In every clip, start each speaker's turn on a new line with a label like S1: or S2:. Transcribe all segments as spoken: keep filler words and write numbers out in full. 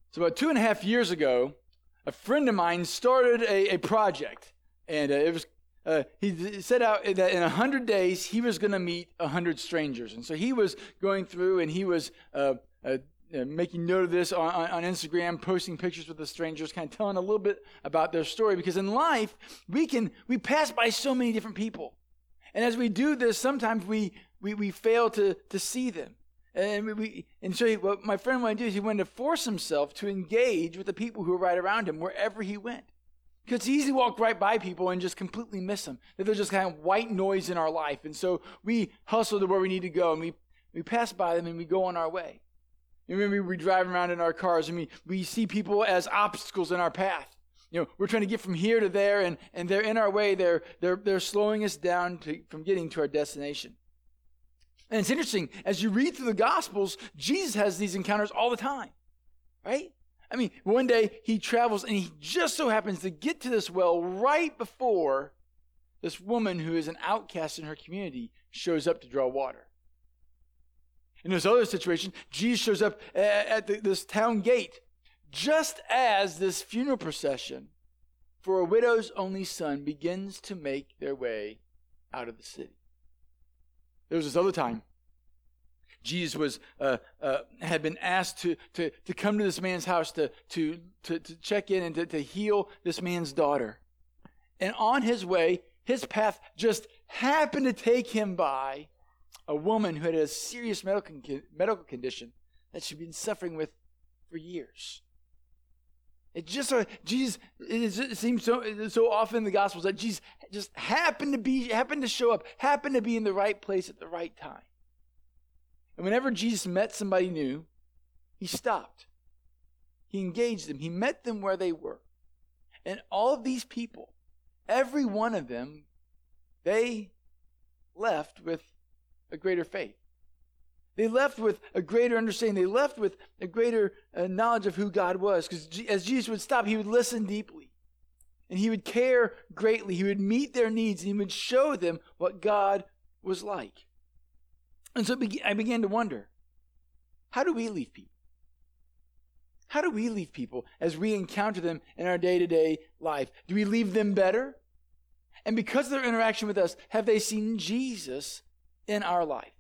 S1: So about two and a half years ago, a friend of mine started a, a project, and uh, it was uh, he set out that in a hundred days he was going to meet a hundred strangers, and so he was going through and he was uh, uh, uh, making note of this on, on Instagram, posting pictures with the strangers, kind of telling a little bit about their story. Because in life we can we pass by so many different people, and as we do this, sometimes we we, we fail to to see them. And we, we and so he, what my friend wanted to do is he wanted to force himself to engage with the people who were right around him wherever he went. Because it's easy to walk right by people and just completely miss them. That they're just kind of white noise in our life. And so we hustle to where we need to go, and we, we pass by them and we go on our way. You remember we drive around in our cars and we, we see people as obstacles in our path. You know, we're trying to get from here to there, and, and they're in our way. They're they're they're slowing us down to, from getting to our destination. And it's interesting, as you read through the Gospels, Jesus has these encounters all the time, right? I mean, one day he travels and he just so happens to get to this well right before this woman who is an outcast in her community shows up to draw water. In this other situation, Jesus shows up at the, this town gate just as this funeral procession for a widow's only son begins to make their way out of the city. There was this other time, Jesus was uh, uh, had been asked to, to, to come to this man's house to, to, to, to check in and to, to heal this man's daughter. And on his way, his path just happened to take him by a woman who had a serious medical, medical condition that she'd been suffering with for years. It just uh, Jesus. It seems so so often in the Gospels that Jesus just happened to be happened to show up, happened to be in the right place at the right time. And whenever Jesus met somebody new, he stopped. He engaged them. He met them where they were. And all of these people, every one of them, they left with a greater faith. They left with a greater understanding. They left with a greater uh, knowledge of who God was. Because G- as Jesus would stop, he would listen deeply. And he would care greatly. He would meet their needs. And he would show them what God was like. And so be- I began to wonder, how do we leave people? How do we leave people as we encounter them in our day-to-day life? Do we leave them better? And because of their interaction with us, have they seen Jesus in our life?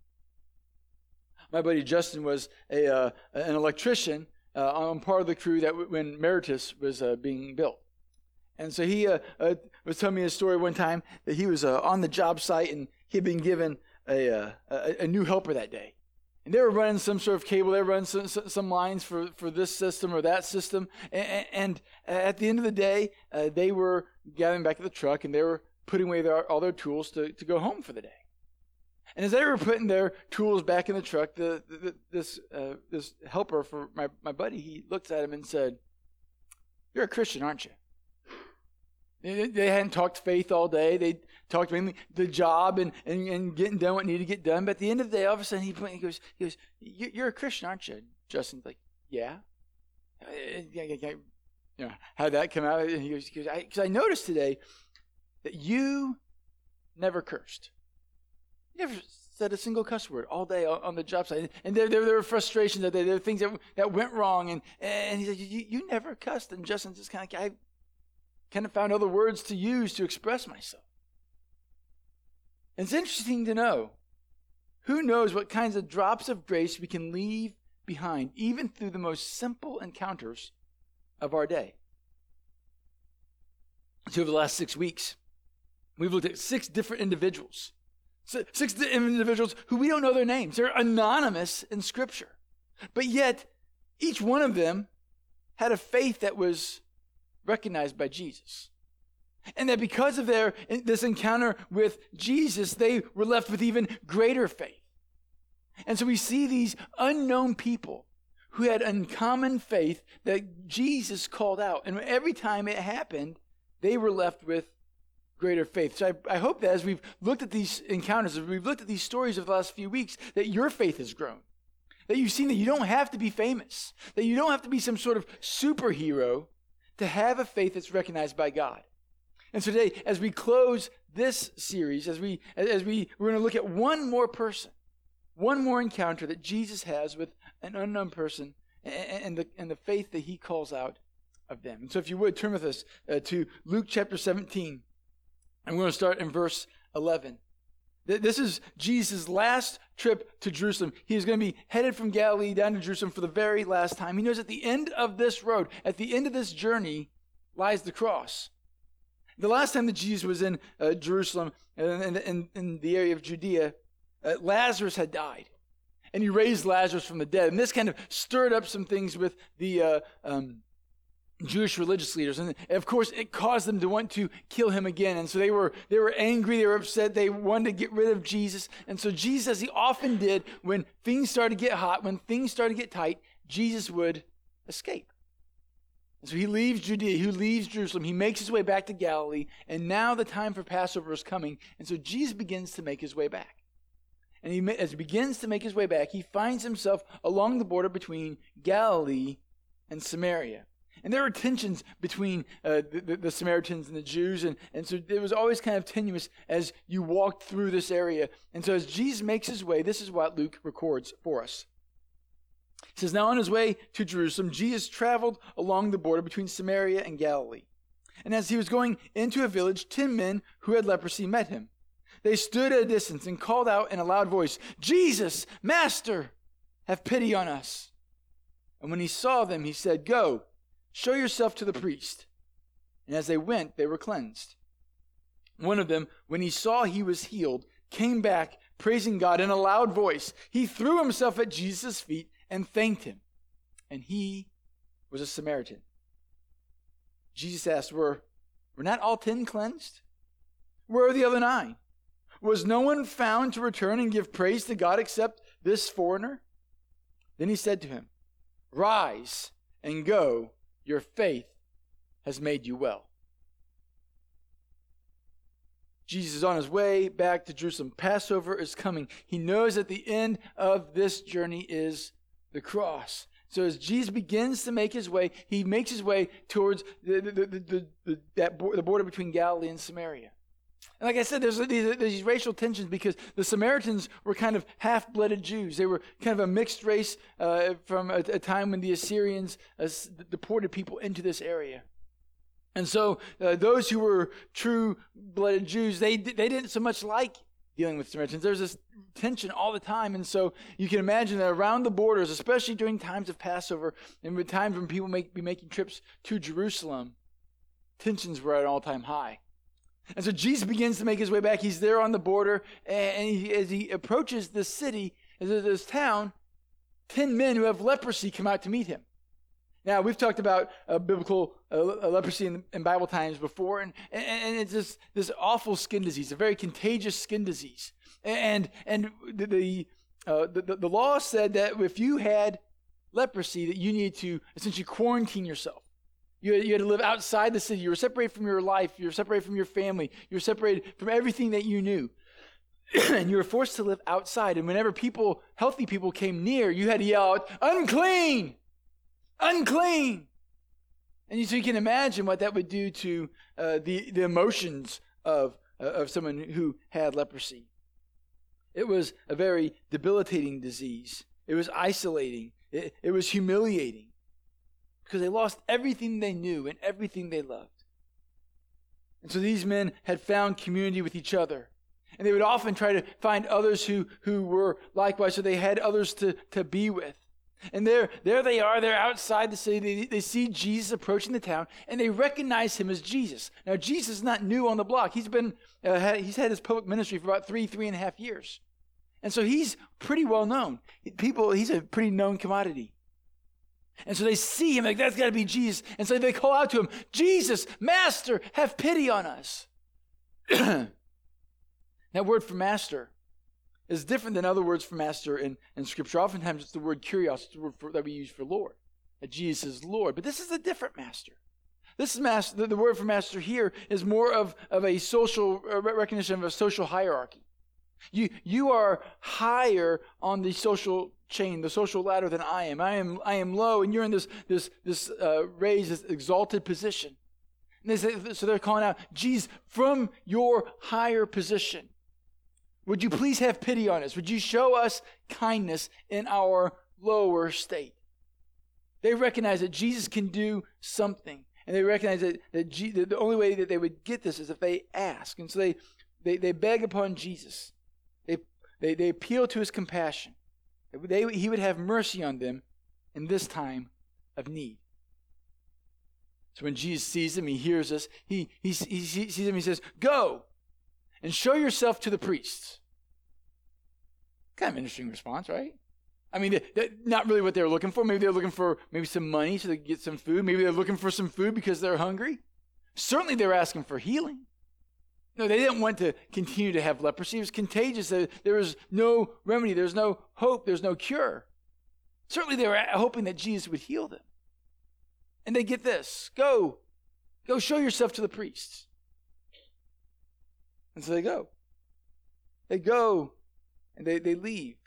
S1: My buddy Justin was a uh, an electrician uh, on part of the crew that w- when Meritus was uh, being built. And so he uh, uh, was telling me a story one time that he was uh, on the job site and he had been given a, uh, a a new helper that day. And they were running some sort of cable. They were running some, some lines for, for this system or that system. And, and at the end of the day, uh, they were gathering back at the truck and they were putting away their, all their tools to, to go home for the day. And as they were putting their tools back in the truck, the, the, this uh, this helper for my, my buddy, he looked at him and said, "You're a Christian, aren't you?" They, they hadn't talked faith all day. They talked mainly the job and, and, and getting done what needed to get done. But at the end of the day, all of a sudden, he, he goes, he goes, "You're a Christian, aren't you?" Justin's like, "Yeah." Yeah, yeah, yeah. You know, how'd that come out? And he goes, because I, 'cause I noticed today that you never cursed. You never said a single cuss word all day on the job site. And there, there, there were frustrations, that there were things that, that went wrong. And, and he said, you, you never cussed. And Justin just kind of, I kind of found other words to use to express myself. And it's interesting to know, who knows what kinds of drops of grace we can leave behind, even through the most simple encounters of our day. So over the last six weeks, we've looked at six different individuals. Six individuals who we don't know their names. They're anonymous in Scripture. But yet, each one of them had a faith that was recognized by Jesus. And that because of their this encounter with Jesus, they were left with even greater faith. And so we see these unknown people who had uncommon faith that Jesus called out. And every time it happened, they were left with greater faith. So I, I hope that as we've looked at these encounters, as we've looked at these stories of the last few weeks, that your faith has grown. That you've seen that you don't have to be famous. That you don't have to be some sort of superhero to have a faith that's recognized by God. And so today, as we close this series, as we as we we're going to look at one more person, one more encounter that Jesus has with an unknown person and, and, the, and the faith that he calls out of them. And so if you would, turn with us uh, to Luke chapter seventeen. And we're going to start in verse eleven. This is Jesus' last trip to Jerusalem. He is going to be headed from Galilee down to Jerusalem for the very last time. He knows at the end of this road, at the end of this journey, lies the cross. The last time that Jesus was in uh, Jerusalem, in, in, in the area of Judea, uh, Lazarus had died. And he raised Lazarus from the dead. And this kind of stirred up some things with the uh, um, Jewish religious leaders. And of course, it caused them to want to kill him again. And so they were they were angry, they were upset, they wanted to get rid of Jesus. And so Jesus, as he often did, when things started to get hot, when things started to get tight, Jesus would escape. And so he leaves Judea, he leaves Jerusalem, he makes his way back to Galilee, and now the time for Passover is coming. And so Jesus begins to make his way back. And he, as he begins to make his way back, he finds himself along the border between Galilee and Samaria. And there were tensions between uh, the, the, the Samaritans and the Jews, and, and so it was always kind of tenuous as you walked through this area. And so as Jesus makes his way, this is what Luke records for us. It says, now on his way to Jerusalem, Jesus traveled along the border between Samaria and Galilee. And as he was going into a village, ten men who had leprosy met him. They stood at a distance and called out in a loud voice, Jesus, Master, have pity on us. And when he saw them, he said, go, show yourself to the priest. And as they went, they were cleansed. One of them, when he saw he was healed, came back, praising God in a loud voice. He threw himself at Jesus' feet and thanked him. And he was a Samaritan. Jesus asked, were, were not all ten cleansed? Where are the other nine? Was no one found to return and give praise to God except this foreigner? Then he said to him, rise and go. Your faith has made you well. Jesus is on his way back to Jerusalem. Passover is coming. He knows at the end of this journey is the cross. So as Jesus begins to make his way, he makes his way towards the, the, the, the, the, that bo- the border between Galilee and Samaria. And like I said, there's these, these racial tensions because the Samaritans were kind of half-blooded Jews. They were kind of a mixed race uh, from a, a time when the Assyrians uh, deported people into this area. And so uh, those who were true-blooded Jews, they they didn't so much like dealing with Samaritans. There's this tension all the time. And so you can imagine that around the borders, especially during times of Passover and with times when people may be making trips to Jerusalem, tensions were at an all-time high. And so Jesus begins to make his way back. He's there on the border, and he, as he approaches this city, this town, ten men who have leprosy come out to meet him. Now, we've talked about uh, biblical uh, leprosy in, in Bible times before, and, and, and it's this, this awful skin disease, a very contagious skin disease. And and the the, uh, the the law said that if you had leprosy, that you needed to essentially quarantine yourself. You had, you had to live outside the city. You were separated from your life. You were separated from your family. You were separated from everything that you knew. And you were forced to live outside. And whenever people, healthy people came near, you had to yell out, unclean! Unclean! And you, so you can imagine what that would do to uh, the, the emotions of, uh, of someone who had leprosy. It was a very debilitating disease. It was isolating. It, it was humiliating. Because they lost everything they knew and everything they loved. And so these men had found community with each other. And they would often try to find others who, who were likewise, so they had others to, to be with. And there, there they are, they're outside the city. They, they see Jesus approaching the town, and they recognize him as Jesus. Now, Jesus is not new on the block. He's been, uh, had, he's had his public ministry for about three, three and a half years. And so he's pretty well known. People, he's a pretty known commodity. And so they see him, like, that's got to be Jesus. And so they call out to him, Jesus, Master, have pity on us. That word for master is different than other words for master in, in Scripture. Oftentimes it's the word kurios, it's the word for, that we use for Lord. That Jesus is Lord. But this is a different master. This is master, the, the word for master here is more of, of a social uh, recognition of a social hierarchy. You, you are higher on the social chain, the social ladder than I am. I am, I am low, and you're in this, this, this uh, raised, this exalted position. And they say, so they're calling out, Jesus, from your higher position, would you please have pity on us? Would you show us kindness in our lower state? They recognize that Jesus can do something. And they recognize that, that, G, that the only way that they would get this is if they ask. And so they, they, they beg upon Jesus. They, they, they appeal to his compassion. They, he would have mercy on them in this time of need. So when Jesus sees them, he hears us. He, he, he sees them, he says, "Go and show yourself to the priests." Kind of an interesting response, right? I mean, they're not really what they were looking for. Maybe they're looking for maybe some money so they can get some food. Maybe they're looking for some food because they're hungry. Certainly they were asking for healing. No, they didn't want to continue to have leprosy. It was contagious. There was no remedy. There was no hope. There was no cure. Certainly they were hoping that Jesus would heal them. And they get this: Go, go show yourself to the priests. And so they go. They go and they, they leave.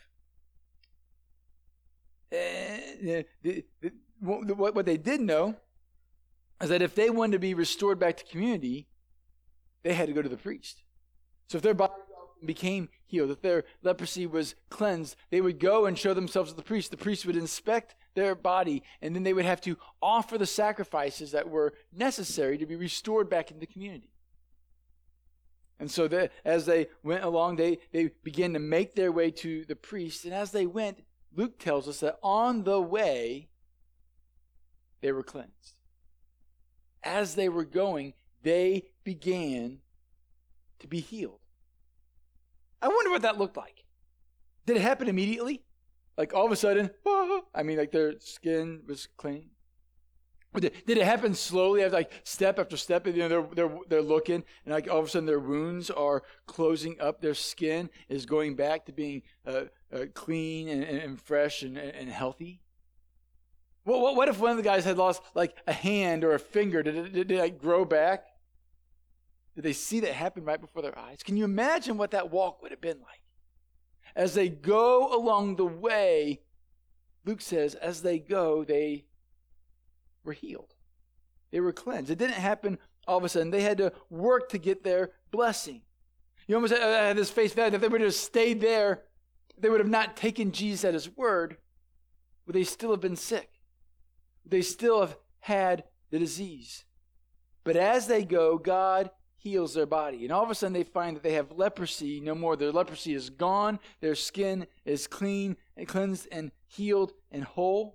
S1: And the, the, what, what they did know is that if they wanted to be restored back to community, they had to go to the priest. So if their body became healed, if their leprosy was cleansed, they would go and show themselves to the priest. The priest would inspect their body, and then they would have to offer the sacrifices that were necessary to be restored back in the community. And so they, as they went along, they, they began to make their way to the priest. And as they went, Luke tells us that on the way, they were cleansed. As they were going, they began to be healed. I wonder what that looked like. Did it happen immediately? Like all of a sudden, ah, I mean, like their skin was clean? Or did, did it happen slowly, as like step after step? You know, they're they're they're looking, and like all of a sudden, their wounds are closing up. Their skin is going back to being uh, uh, clean and, and fresh and, and healthy. Well, what what if one of the guys had lost like a hand or a finger? Did it, did it like grow back? Did they see that happen right before their eyes? Can you imagine what that walk would have been like? As they go along the way, Luke says, as they go, they were healed. They were cleansed. It didn't happen all of a sudden. They had to work to get their blessing. You almost had this face value. If they would have stayed there, they would have not taken Jesus at his word, would they still have been sick? Would they still have had the disease? But as they go, God heals their body. And all of a sudden they find that they have leprosy no more. Their leprosy is gone. Their skin is clean and cleansed and healed and whole.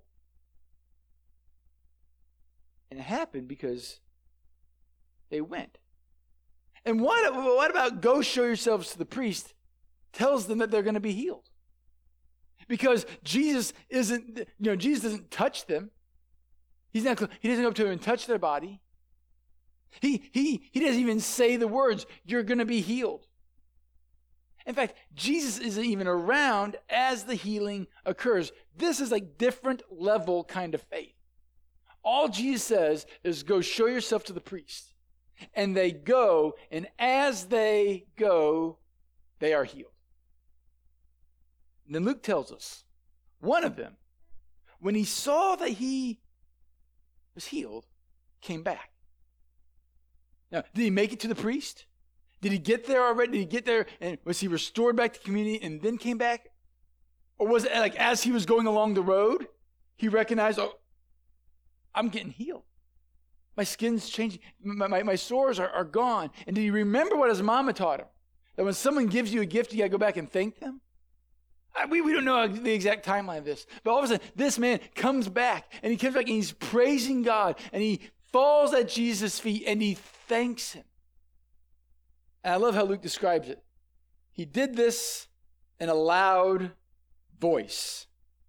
S1: And it happened because they went. And what, what about go show yourselves to the priest tells them that they're going to be healed? Because Jesus isn't, you know, Jesus doesn't touch them. He's not, he doesn't go up to them and touch their body. He, he, he doesn't even say the words, "You're going to be healed." In fact, Jesus isn't even around as the healing occurs. This is a different level kind of faith. All Jesus says is go show yourself to the priest. And they go, and as they go, they are healed. And then Luke tells us, one of them, when he saw that he was healed, came back. Now, did he make it to the priest? Did he get there already? Did he get there and was he restored back to community and then came back? Or was it like as he was going along the road, he recognized, oh, I'm getting healed. My skin's changing. My, my, my sores are, are gone. And did he remember what his mama taught him? That when someone gives you a gift, you got to go back and thank them? I, we, we don't know the exact timeline of this. But all of a sudden, this man comes back. And he comes back and he's praising God. And he falls at Jesus' feet and he thanks him. And I love how Luke describes it. He did this in a loud voice.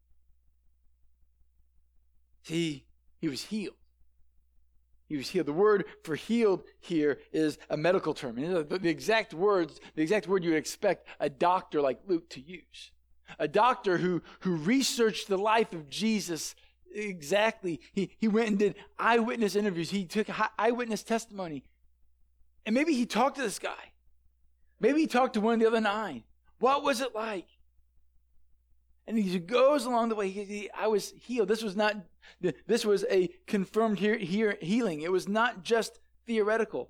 S1: He, he was healed. He was healed. The word for healed here is a medical term. And the, the exact words, the exact word you would expect a doctor like Luke to use. A doctor who, who researched the life of Jesus exactly. He, he went and did eyewitness interviews. He took eyewitness testimony. And maybe he talked to this guy. Maybe he talked to one of the other nine. What was it like? And he goes along the way. He, he, I was healed. This was not. This was a confirmed he, he, healing. It was not just theoretical.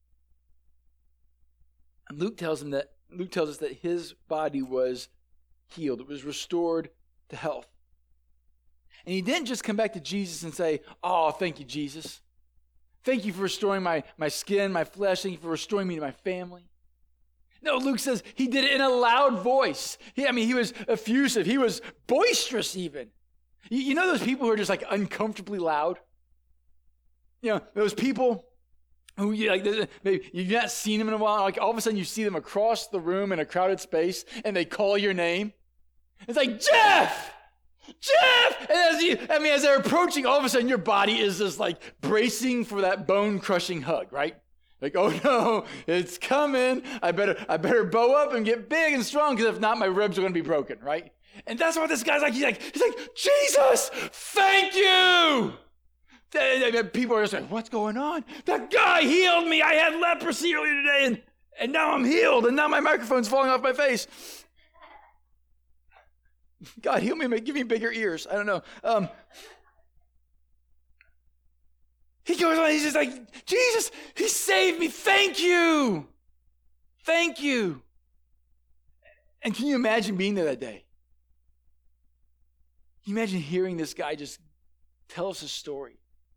S1: And Luke tells him that. Luke tells us that his body was healed. It was restored to health. And he didn't just come back to Jesus and say, oh, thank you, Jesus. Thank you for restoring my, my skin, my flesh. Thank you for restoring me to my family. No, Luke says he did it in a loud voice. He, I mean, he was effusive. He was boisterous even. You, you know those people who are just like uncomfortably loud? You know, those people who you like, maybe you've not seen them in a while. Like all of a sudden you see them across the room in a crowded space and they call your name. It's like, Jeff! Jeff! And as you, I mean, as they're approaching, all of a sudden your body is just like bracing for that bone-crushing hug, right? Like, oh no, it's coming. I better, I better bow up and get big and strong, because if not, my ribs are going to be broken, right? And that's what this guy's like. He's like, he's like, Jesus, thank you. People are just like, what's going on? That guy healed me. I had leprosy earlier today, and, and now I'm healed, and now my microphone's falling off my face. God, heal me, give me bigger ears. I don't know. Um, he goes on, he's just like, Jesus, he saved me. Thank you. Thank you. And can you imagine being there that day? Can you imagine hearing this guy just tell us a story?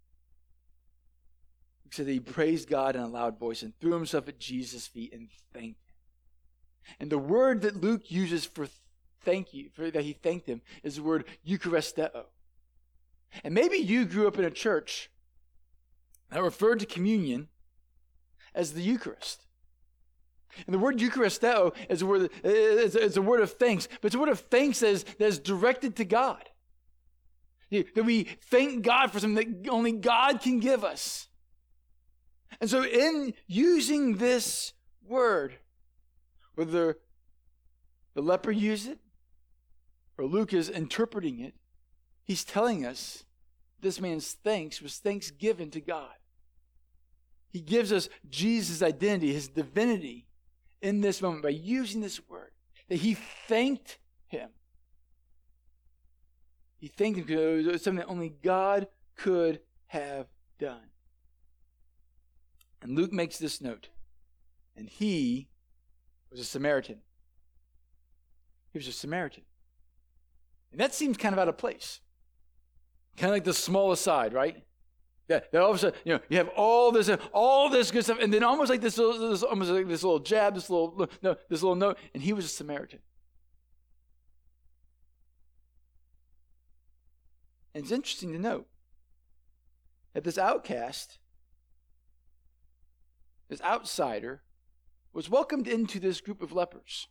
S1: He said that he praised God in a loud voice and threw himself at Jesus' feet and thanked him. And the word that Luke uses for thank you, for that he thanked him, is the word Eucharisteo. And maybe you grew up in a church that referred to communion as the Eucharist. And the word Eucharisteo is a word, is a word of thanks, but it's a word of thanks that is, that is directed to God. That we thank God for something that only God can give us. And so in using this word, whether the leper used it or Luke is interpreting it, he's telling us this man's thanks was thanksgiving to God. He gives us Jesus' identity, his divinity in this moment by using this word, that he thanked him. He thanked him because it was something that only God could have done. And Luke makes this note, and he was a Samaritan. He was a Samaritan. And that seems kind of out of place. Kind of like the small aside, right? That, that all of a sudden, you know, you have all this, all this good stuff, and then almost like this, little, this almost like this little jab, this little, no, this little note, and he was a Samaritan. And it's interesting to note that this outcast, this outsider, was welcomed into this group of lepers.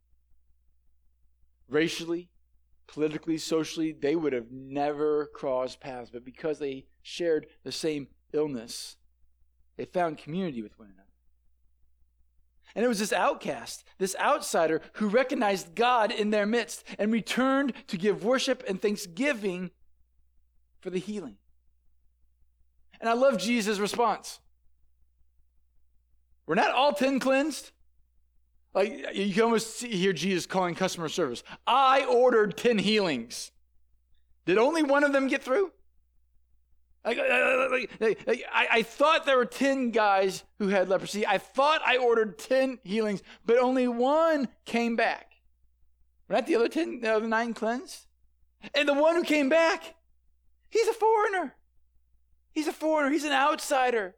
S1: Racially, politically, socially, they would have never crossed paths, but because they shared the same illness, they found community with one another. And it was this outcast, this outsider, who recognized God in their midst and returned to give worship and thanksgiving for the healing. And I love Jesus' response. We're not all ten cleansed. Like, you can almost see, hear Jesus calling customer service. I ordered ten healings. Did only one of them get through? Like, like, like, like, I, I thought there were ten guys who had leprosy. I thought I ordered ten healings, but only one came back. Were not the other ten, the other nine cleansed? And the one who came back, he's a foreigner. He's a foreigner. He's an outsider.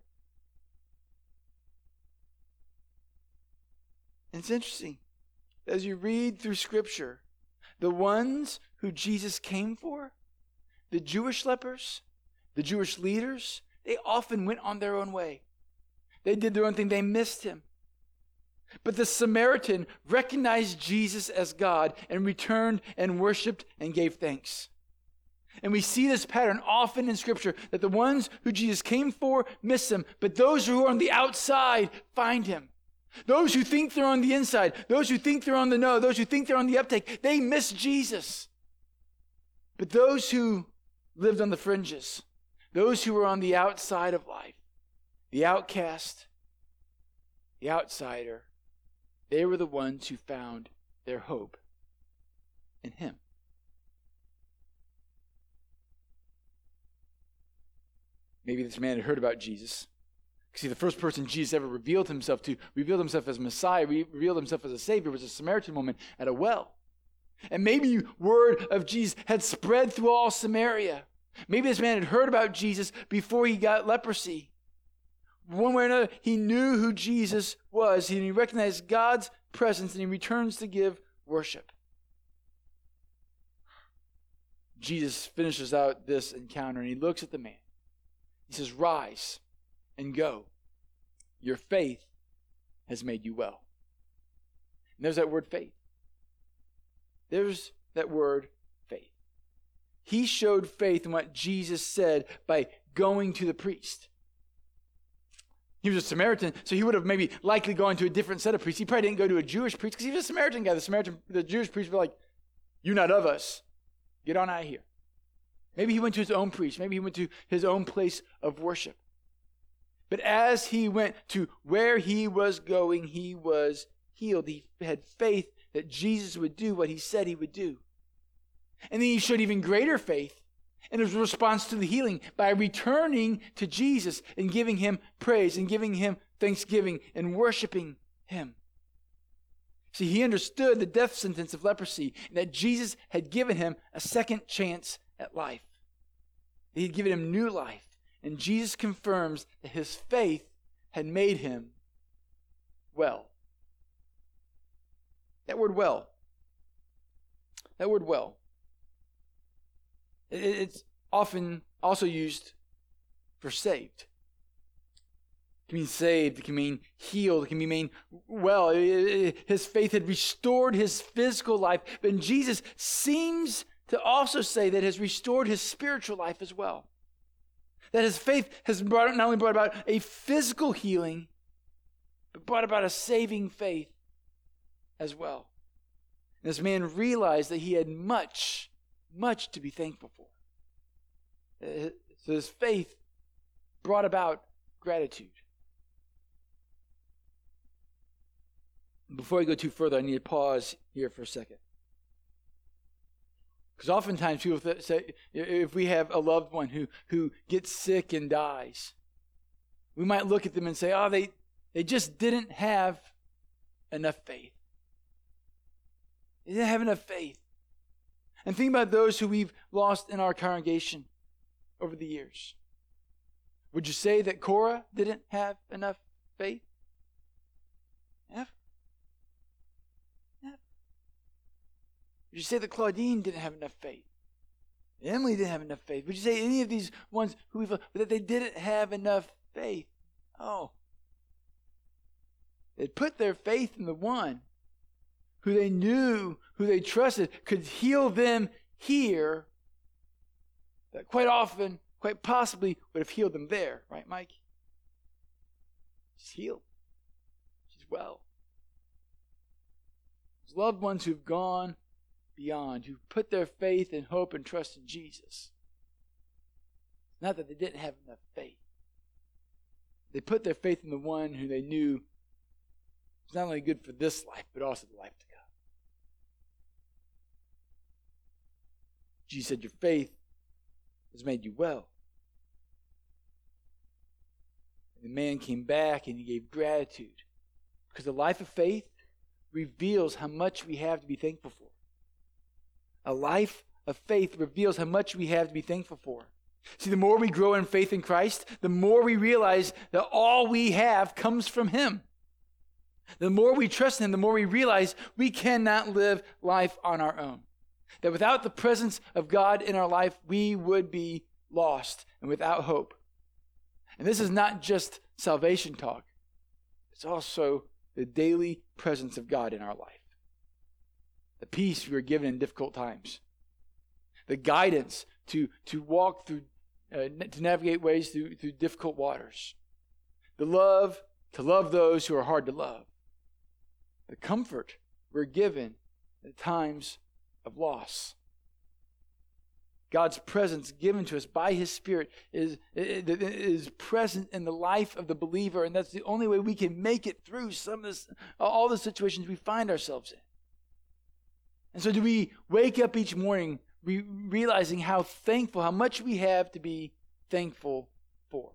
S1: And it's interesting. As you read through Scripture, the ones who Jesus came for, the Jewish lepers, the Jewish leaders, they often went on their own way. They did their own thing. They missed him. But the Samaritan recognized Jesus as God and returned and worshiped and gave thanks. And we see this pattern often in Scripture, that the ones who Jesus came for miss him, but those who are on the outside find him. Those who think they're on the inside, those who think they're on the know, those who think they're on the uptake, they miss Jesus. But those who lived on the fringes, those who were on the outside of life, the outcast, the outsider, they were the ones who found their hope in him. Maybe this man had heard about Jesus. See, the first person Jesus ever revealed himself to, revealed himself as Messiah, revealed himself as a Savior, was a Samaritan woman at a well. And maybe word of Jesus had spread through all Samaria. Maybe this man had heard about Jesus before he got leprosy. One way or another, he knew who Jesus was. He recognized God's presence, and he returns to give worship. Jesus finishes out this encounter, and he looks at the man. He says, "Rise and go. Your faith has made you well." And there's that word faith. There's that word faith. He showed faith in what Jesus said by going to the priest. He was a Samaritan, so he would have maybe likely gone to a different set of priests. He probably didn't go to a Jewish priest because he was a Samaritan guy. The Samaritan, the Jewish priest would be like, "You're not of us. Get on out of here." Maybe he went to his own priest. Maybe he went to his own place of worship. But as he went to where he was going, he was healed. He had faith that Jesus would do what he said he would do. And then he showed even greater faith in his response to the healing by returning to Jesus and giving him praise and giving him thanksgiving and worshiping him. See, he understood the death sentence of leprosy and that Jesus had given him a second chance at life. He had given him new life. And Jesus confirms that his faith had made him well. That word well. That word well. It's often also used for saved. It can mean saved. It can mean healed. It can mean well. His faith had restored his physical life. But Jesus seems to also say that it has restored his spiritual life as well. That his faith has brought, not only brought about a physical healing, but brought about a saving faith as well. And this man realized that he had much, much to be thankful for. So his faith brought about gratitude. Before I go too further, I need to pause here for a second. Because oftentimes people say, if we have a loved one who, who gets sick and dies, we might look at them and say, oh, they, they just didn't have enough faith. They didn't have enough faith. And think about those who we've lost in our congregation over the years. Would you say that Cora didn't have enough faith? Never. Never. Would you say that Claudine didn't have enough faith? Emily didn't have enough faith? Would you say any of these ones who we've that they didn't have enough faith? Oh. They put their faith in the one who they knew, who they trusted, could heal them here, that quite often, quite possibly, would have healed them there. Right, Mike? She's healed. She's well. Those loved ones who've gone beyond, who put their faith and hope and trust in Jesus. Not that they didn't have enough faith. They put their faith in the one who they knew was not only good for this life, but also the life to come. Jesus said, your faith has made you well. And the man came back and he gave gratitude. Because the life of faith reveals how much we have to be thankful for. A life of faith reveals how much we have to be thankful for. See, the more we grow in faith in Christ, the more we realize that all we have comes from Him. The more we trust Him, the more we realize we cannot live life on our own. That without the presence of God in our life, we would be lost and without hope. And this is not just salvation talk. It's also the daily presence of God in our life. The peace we are given in difficult times. The guidance to, to walk through, uh, to navigate ways through, through difficult waters. The love to love those who are hard to love. The comfort we're given at times of loss. God's presence given to us by His Spirit is, is present in the life of the believer, and that's the only way we can make it through some of this, all the situations we find ourselves in. And so do we wake up each morning re- realizing how thankful, how much we have to be thankful for?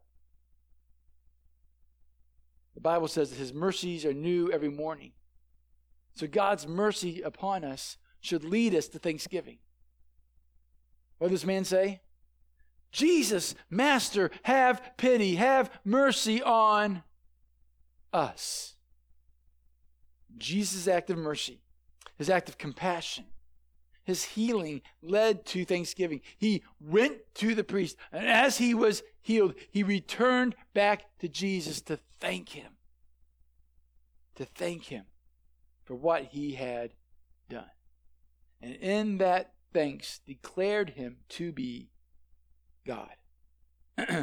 S1: The Bible says that His mercies are new every morning. So God's mercy upon us should lead us to thanksgiving. What did this man say? Jesus, Master, have pity, have mercy on us. Jesus' act of mercy, his act of compassion, his healing led to thanksgiving. He went to the priest, and as he was healed, he returned back to Jesus to thank him. To thank him for what he had done. And in that thanks, declared him to be God. No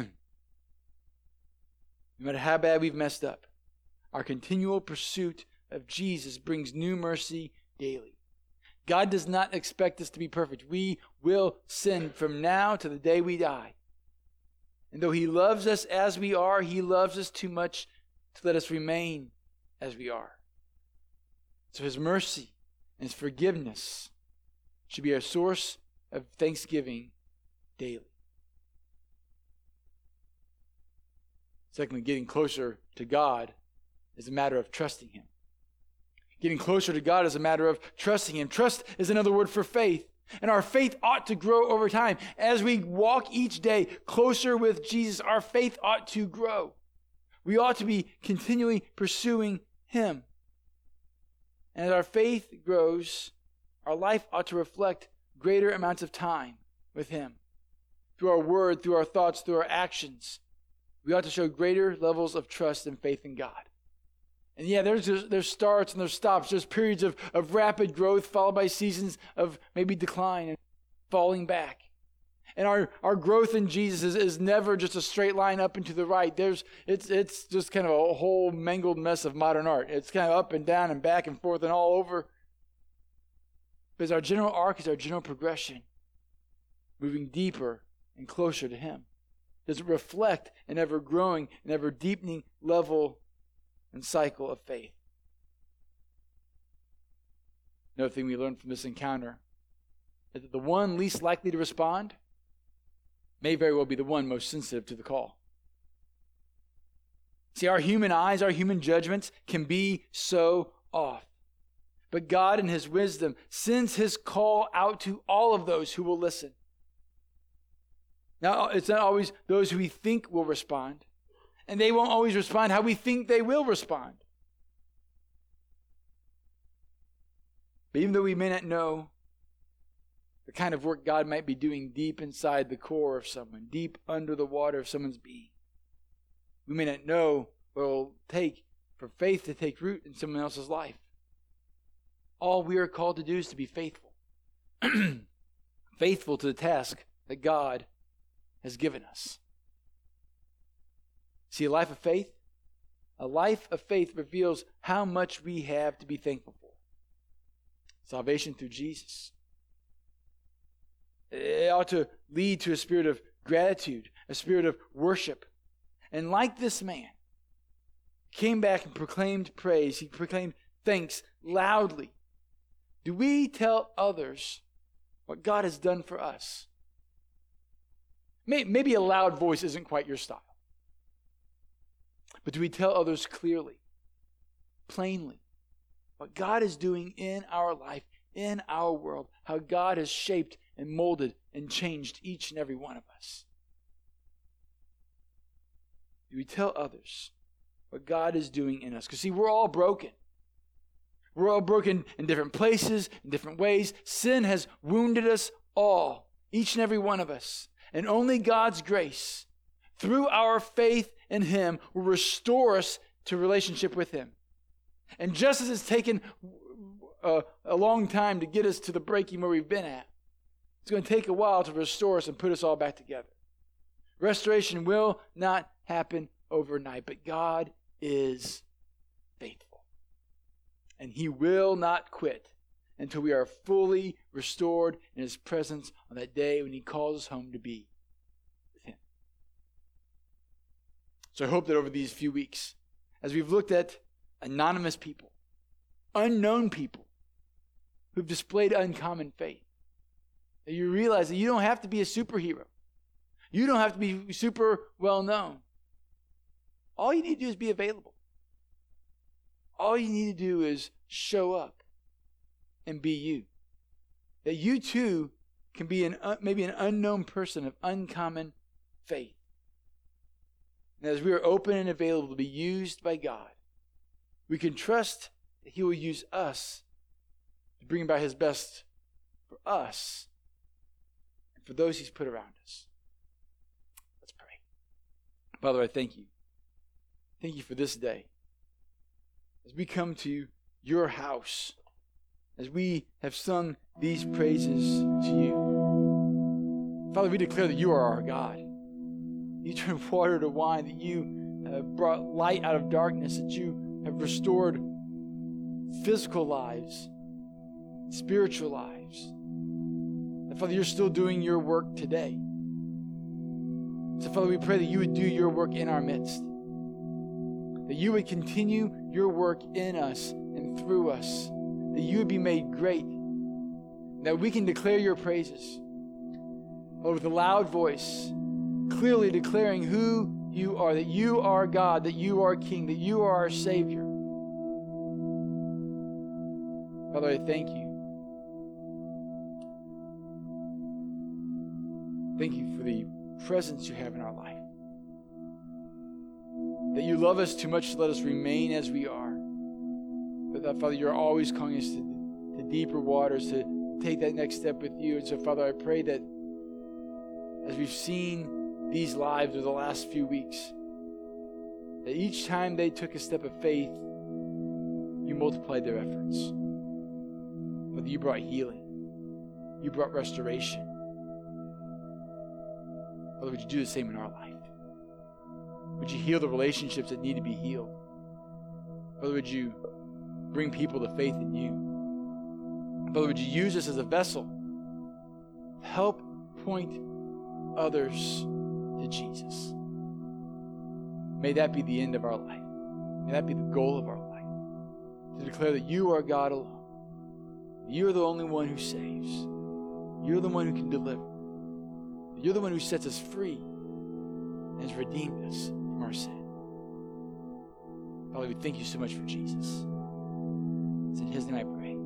S1: matter how bad we've messed up, our continual pursuit of Jesus brings new mercy daily. God does not expect us to be perfect. We will sin from now to the day we die. And though he loves us as we are, he loves us too much to let us remain as we are. So his mercy and his forgiveness should be our source of thanksgiving daily. Secondly, getting closer to God is a matter of trusting him. Getting closer to God is a matter of trusting him. Trust is another word for faith. And our faith ought to grow over time. As we walk each day closer with Jesus, our faith ought to grow. We ought to be continually pursuing him. And as our faith grows, our life ought to reflect greater amounts of time with him. Through our word, through our thoughts, through our actions, we ought to show greater levels of trust and faith in God. And yeah, there's there's starts and there's stops. There's periods of, of rapid growth followed by seasons of maybe decline and falling back. And our, our growth in Jesus is, is never just a straight line up and to the right. There's it's it's just kind of a whole mangled mess of modern art. It's kind of up and down and back and forth and all over. Because our general arc is our general progression, moving deeper and closer to him. Does it reflect an ever-growing and ever-deepening level and cycle of faith? Another thing we learned from this encounter is that the one least likely to respond may very well be the one most sensitive to the call. See, our human eyes, our human judgments can be so off. But God in his wisdom sends his call out to all of those who will listen. Now, it's not always those who we think will respond. And they won't always respond how we think they will respond. But even though we may not know the kind of work God might be doing deep inside the core of someone, deep under the water of someone's being, we may not know what it will take for faith to take root in someone else's life. All we are called to do is to be faithful. Faithful to the task that God has given us. See, a life of faith, a life of faith reveals how much we have to be thankful for. Salvation through Jesus. It ought to lead to a spirit of gratitude, a spirit of worship. And like this man, he came back and proclaimed praise. He proclaimed thanks loudly. Do we tell others what God has done for us? Maybe a loud voice isn't quite your style. But do we tell others clearly, plainly, what God is doing in our life, in our world, how God has shaped and molded and changed each and every one of us? Do we tell others what God is doing in us? Because see, we're all broken. We're all broken in different places, in different ways. Sin has wounded us all, each and every one of us. And only God's grace, through our faith in him, will restore us to relationship with him. And just as it's taken a, a long time to get us to the breaking where we've been at, it's going to take a while to restore us and put us all back together. Restoration will not happen overnight, but God is faithful. And he will not quit until we are fully restored in his presence on that day when he calls us home to be with him. So I hope that over these few weeks, as we've looked at anonymous people, unknown people who've displayed uncommon faith, that you realize that you don't have to be a superhero. You don't have to be super well known. All you need to do is be available. All you need to do is show up and be you. that you too can be an uh, maybe an unknown person of uncommon faith. And as we are open and available to be used by God, we can trust that He will use us to bring about His best for us and for those He's put around us. Let's pray. Father, I thank you. Thank you for this day. As we come to your house, as we have sung these praises to you, Father, we declare that you are our God. You turned water to wine, that you uh, brought light out of darkness, that you have restored physical lives, spiritual lives. And Father, you're still doing your work today. So Father, we pray that you would do your work in our midst, that you would continue your work in us and through us, that you would be made great, that we can declare your praises Lord, with a loud voice, clearly declaring who you are, that you are God, that you are King, that you are our Savior. Father, I thank you. Thank you for the presence you have in our life. That you love us too much to let us remain as we are. But that, Father, you're always calling us to, to deeper waters, to take that next step with you. And so, Father, I pray that as we've seen these lives over the last few weeks, that each time they took a step of faith, you multiplied their efforts. Father, you brought healing. You brought restoration. Father, would you do the same in our life? Would you heal the relationships that need to be healed? Father, would you bring people to faith in you? Father, would you use us as a vessel to help point others to Jesus? May that be the end of our life. May that be the goal of our life, to declare that you are God alone. You're the only one who saves. You're the one who can deliver. You're the one who sets us free and has redeemed us from our sin. Father, we thank you so much for Jesus. It's in His name I pray.